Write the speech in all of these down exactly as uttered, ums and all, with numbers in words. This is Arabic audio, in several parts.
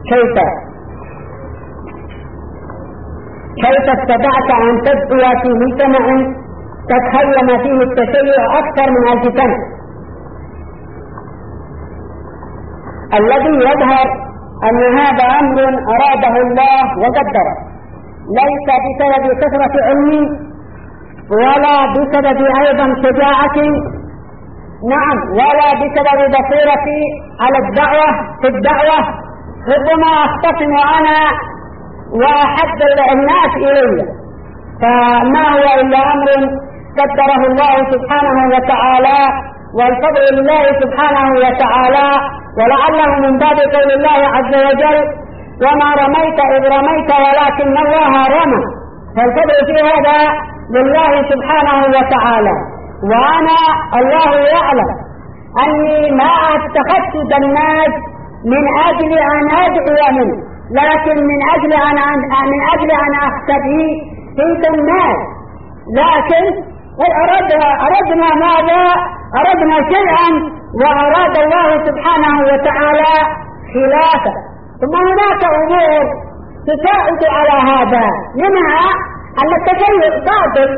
كيف كيف استطعت أن تدعو في مجتمع تتخيم فيه التشيع أكثر من ألف سنة؟ الذي يظهر أن هذا أمر أراده الله وقدره، ليس بسبب كثرة علم ولا بسبب أيضا شجاعة، نعم، ولا بسبب بصيرتي على الدعوة في الدعوة. ربما أختصم أنا وأحد الناس إلي، فما هو إلا أمر قدره الله سبحانه وتعالى، والفضل لله سبحانه وتعالى، ولعله من باب قول الله عز وجل: وما رميت إذ رميت ولكن الله رمى. فالفضل في هذا لله سبحانه وتعالى. وأنا الله يعلم أني ما اتخذت دماج من أجل أن أدعو منه، لكن من أجل أن من أجل أن أختفي في دماج. لكن أردنا أردنا ماذا؟ أردنا شيئا وأراد الله سبحانه وتعالى خلافه. ثم هناك أمور تساعد على هذا، منها أن التشيع باطل،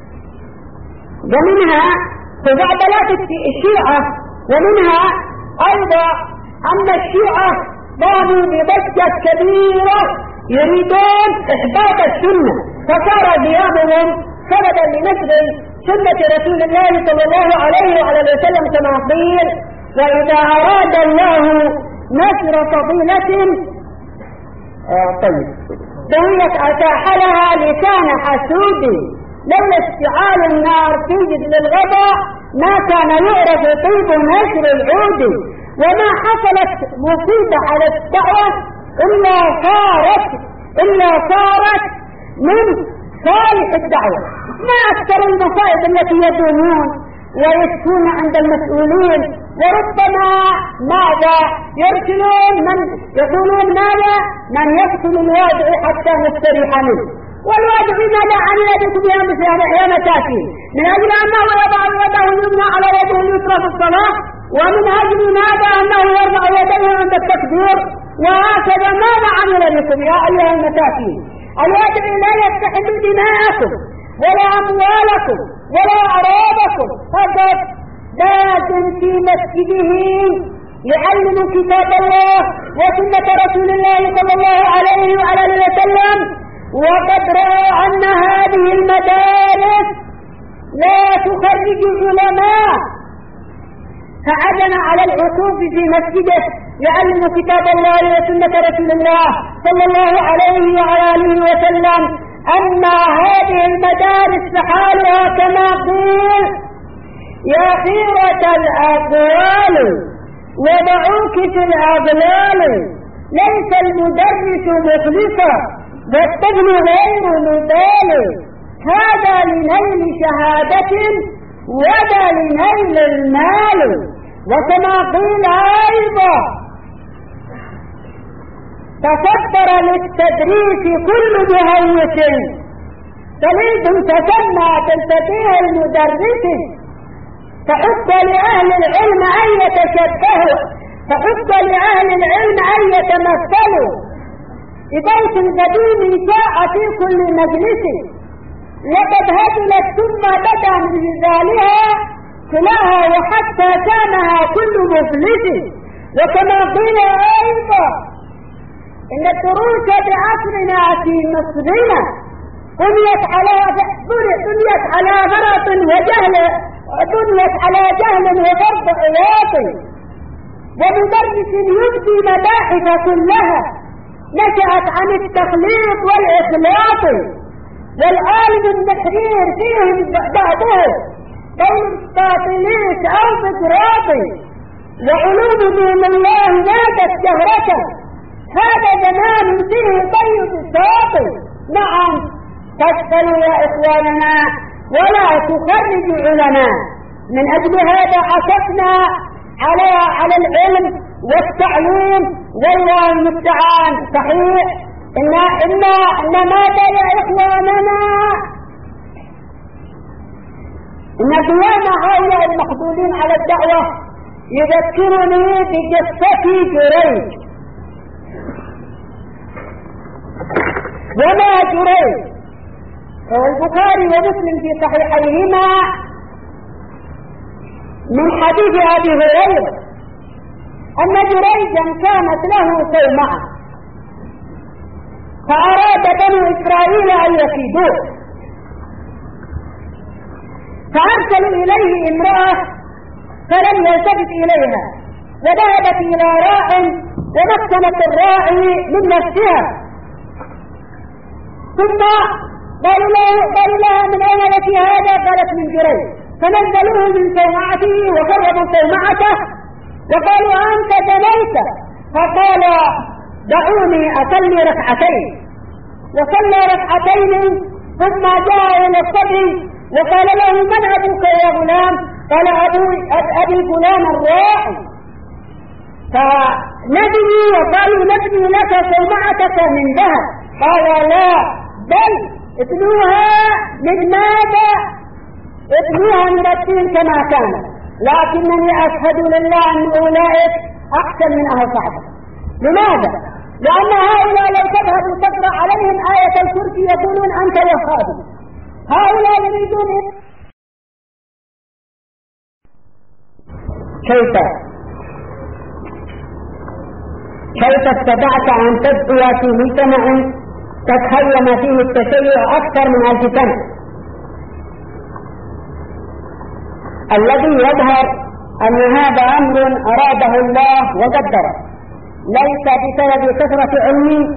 ومنها تبعدلات الشيعة، ومنها أيضا أن الشيعة قاموا بضجة كبيرة يريدون إحباط السنة، فصار قيامهم سببا لنشر سنة رسول الله صلى الله عليه وعلى وسلم كما قيل: وإذا أراد الله نشر فضيلة آه طيب طويلة أتاح لها لسان حسود، لولا اشتعال النار توجد للغضاء ما كان يعرف طيب نشر العود. وما حصلت مصيبة على الدعوة إلا صارت إلا صارت من صالح الدعوة. ما أكثر المصائب التي يدومون ويشكون عند المسؤولين، وربما ماذا يرسلون من يقولون ماذا من يقتل الوادع حتى نستريح منه. والوادع ماذا عمل بكم يا مساكين؟ من أجل أنه يضع يده اليمنى على يده اليسرى في الصلاة، ومن أجل ماذا أنه يرفع يديه عند التكبير. وهكذا ماذا عمل بكم يا أيها المساكين؟ الوادع لا يستحل دماءكم ولا أموالكم ولا أعراضكم، فقط لازم في مسجده يعلم كتاب الله وسنة رسول الله صلى الله عليه وعلى وسلم. وقد رأى أن هذه المدارس لا تخرج علماء، فعزم على العكوف في مسجده يعلم كتاب الله وسنة رسول الله صلى الله عليه وعلى وسلم. أما هذه المدارس فحالها كما قيل: يا خيرة الأقوال وضعوك في الأغلال، ليس المدرس مخلصا والطفل غير مثال، هذا لنيل شهادة وذا لنيل المال. وكما قيل أيضا: تصدر للتدريس كل مهوس، تليد تسمى تلتقيه المدرس، فحب لأهل العلم أن يتشبهوا، فحب لأهل العلم أن يتمثلوا ببيت قديم جاء في كل مجلس، لقد هزلت ثم بدا من هزالها كلها وحتى كانها كل مفلس. وكما قيل أيضا: إن الدروس بعصرنا في مصرنا بنيت على بنيت على غلط وجهل، بنيت على جهل وفرض عياط، ومدرس يبدي مباحث كلها نشأت عن التخليط والإخلاط، والعالم النحرير فيهم بعضه بين الباطليس أو بقراطي، وعلوم دين الله نادت جهرة، هذا زمان فيه طيب الساطي. نعم، تسألوا يا إخواننا ولا تخرجوا علماء. من أجل هذا عكفنا على على العلم والتعليم، والله المستعان. صحيح إن إن إن ماذا يا إخواننا؟ إن قيام هؤلاء المحظوظين على الدعوة يذكرني بقصة جريج. وما جريج. البخاري ومسلم في صحيحيهما من حديث أبي هريرة أن جريجا كانت له صومعة، فأراد بنو إسرائيل أن يكيدوه، فأرسلوا إليه امرأة فلم يلتفت إليها، وذهبت إلى راع ومكنت الراعي من نفسها، ثم قالوا لها من أين لك هذا؟ قالت من جريج، فنزلوه من صومعته وقربوا صومعته وقالوا أنت زنيت، فقال دعوني أصلي ركعتين، وصلى ركعتين ثم جاء إلى الصبي وقال له من أبوك يا غلام؟ قال أبوي أبي الغلام الراعي، فنبني وقالوا نبني لك صومعتك من ذهب، قال لا بل ابنوها من ماذا؟ ابنوها من الطين كما كان، لكنني أشهد لله أن أولئك أحسن من أهل صعبة. لماذا؟ لأن هؤلاء لو تذهب تقرأ عليهم آية الكرسي يقولون أنت وهابي، هؤلاء يريدون كيف كيف استطعت أن تدعو في مجتمع تتخيم فيه التشيع أكثر من ألف سنة؟ الذي يظهر أن هذا أمر أراده الله وقدره، ليس بسبب كثرة علمي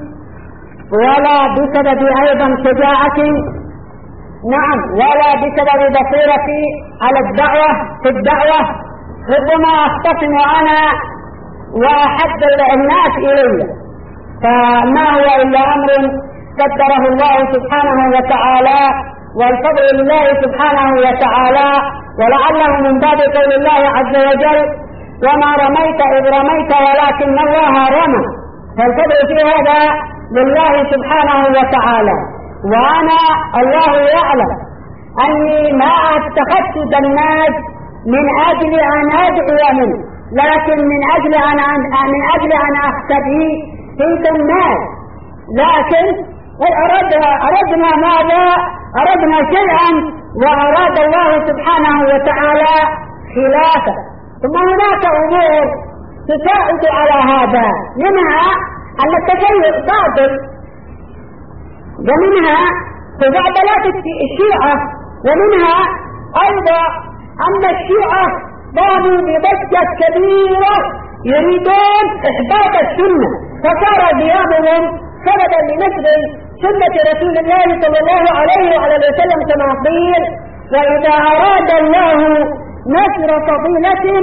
ولا بسبب أيضا شجاعة، نعم، ولا بسبب بصيرتي على الدعوة في الدعوة. ربما أختصم أنا وأحد الناس إلي، فما هو إلا أمر قدره الله سبحانه وتعالى، والفضل لله سبحانه وتعالى، ولعله من باب قول الله عز وجل وما رميت إذ رميت ولكن الله رمى، فالفضل في هذا لله سبحانه وتعالى. وأنا الله يعلم أني ما اتخذت دناج من أجل أن أدعو منه، لكن من أجل أن من أجل أن أختبي في الناس، لكن أردنا أردنا ماذا؟ أردنا شيئا وأراد الله سبحانه وتعالى خلافه. ثم هناك أمور تساعد على هذا، منها أن التشيع باطل، ومنها تبعدلات الشيعة، ومنها أيضا أن الشيعة قاموا بضجة كبيرة يريدون إحباط السنة، فصار قيامهم سببا لنشر سنة رسول الله صلى الله عليه وعلى وسلم كما قيل وإذا أراد الله نشر فضيلة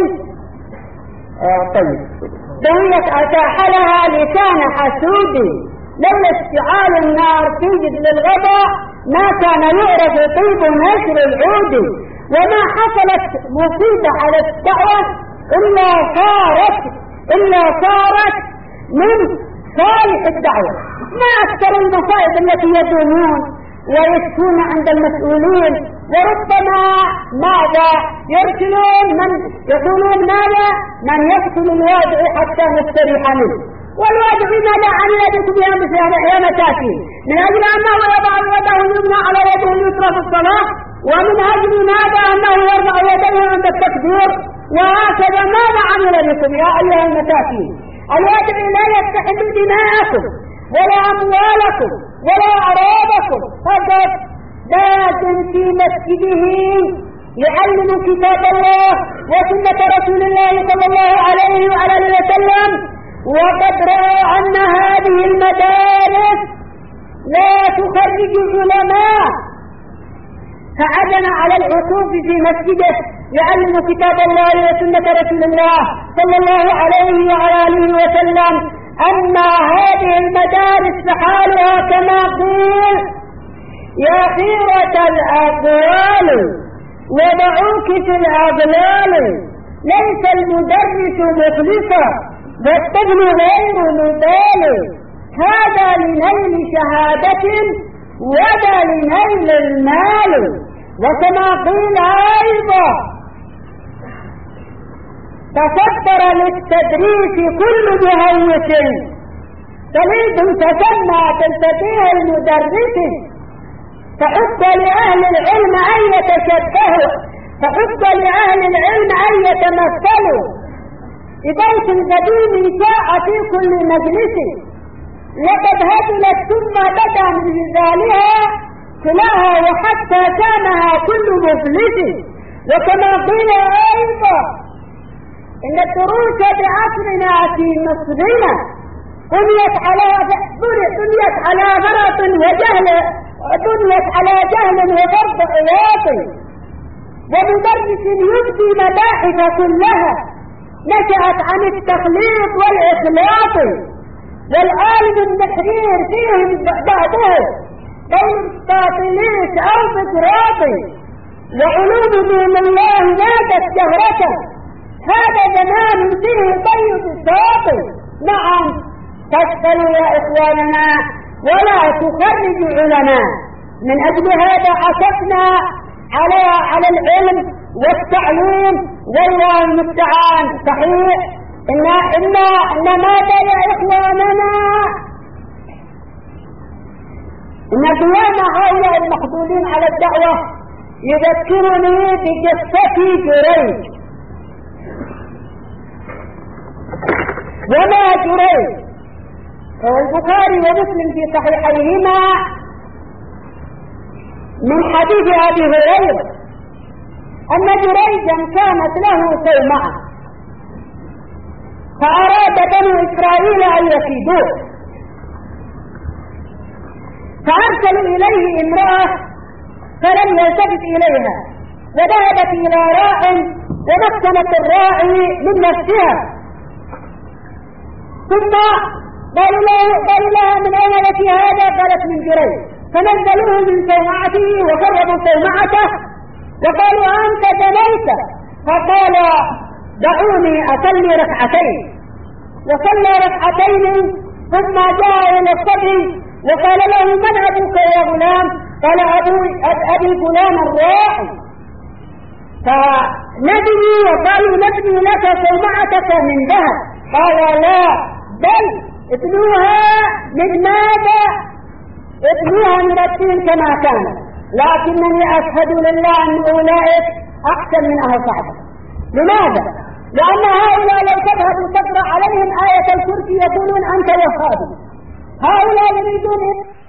آه طيب سويت أتاح لها لسان حسود، لولا اشتعال النار توجد للغضاء ما كان يعرف طيب نشر العود، وما حصلت مصيبة على الدعوة إلا صارت إلا صارت من صالح الدعوة. ما أكثر المصائب التي يدومون ويشكون عند المسؤولين، وربما ماذا يرسلون من يقولون ماذا؟ من يقتل الوادع حتى نستريح منه، والوادع ماذا عمل بكم يا مساكين؟ من أجل أنه يضع يده اليمنى على يده اليسرى في الصلاة، ومن أجل ماذا؟ أنه يرفع يده عند التكبير، وهكذا ماذا عمل بكم يا أيها المساكين؟ الوادع لا يستحل دماءكم ولا أموالكم ولا أعراضكم، فقط لازم في مسجده يعلم كتاب الله وسنة رسول الله صلى الله عليه وعلى وسلم. وقد رأوا أن هذه المدارس لا تخرج العلماء، فعزم على العكوف في مسجده يعلم كتاب الله وسنة رسول الله صلى الله عليه وآله وسلم. أما هذه المدارس فحالها كما قيل يا خيرة الأقوال وضعوك في الأغلال، ليس المدرس مخلصا والطفل غير مثال، هذا لنيل شهادة وذا لنيل المال. وكما قيل أيضا تصدر للتدريس كل مهوس تليد تسمى بالفقيه المدرس، فحب لأهل العلم أن يتشبهوا، فحب لأهل العلم أن يتمثلوا ببيت قديم جاء في كل مجلس، لقد هزلت ثم بدا من هزالها كلاها وحتى كانها كل مفلس. وكما قيل أيضا إن الدروس بعصرنا في مصرنا بنيت على بنيت على غلط وجهل، بنيت على جهل وضرب عواطي، ومدرس يبدي مباحث كلها نشأت عن التخليط والإخلاط، والعالم النحرير فيهم بعده بين باطليس أو بقراطي، وعلوم دون الله نادت جهرة، هذا زمان فيه طيب الساطي. نعم تسألوا يا إخواننا ولا تخرجوا علماء، من أجل هذا عكفنا على على العلم والتعليم، والله المستعان. صحيح إن إن إن ماذا يا إخواننا؟ إن قيام هؤلاء المحظوظين على الدعوة يذكرني بقصة جريج. وما جريج البخاري ومسلم في صحيحيهما من حديث أبي هريرة أن جريجا كانت له صومعة، فأراد بنو إسرائيل أن يفيدوه، فأرسلوا إليه امرأة فلم يلتفت إليها، وذهبت إلى راع ومكنت الراعي من نفسها، ثم قالوا لها من أين لك هذا؟ قالت من جريج، فنزلوه من صومعته وقربوا صومعته وقالوا أنت زنيت، فقال دعوني أصلي ركعتين، وصلى ركعتين ثم جاء إلى الصبي وقال له من أبوك يا غلام؟ قال أبي أبي فلان الراعي، فنبني وقالوا نبني لك صومعتك من ذهب، قال لا بل ابنوها من ماذا؟ ابنوها من الدين كما كان، لكنني أشهد لله أن أولئك أحسن من أهل صعبة. لماذا؟ لأن هؤلاء لو تذهب تقرأ عليهم آية الكرسي يقولون أنت وهابي، هؤلاء يريدون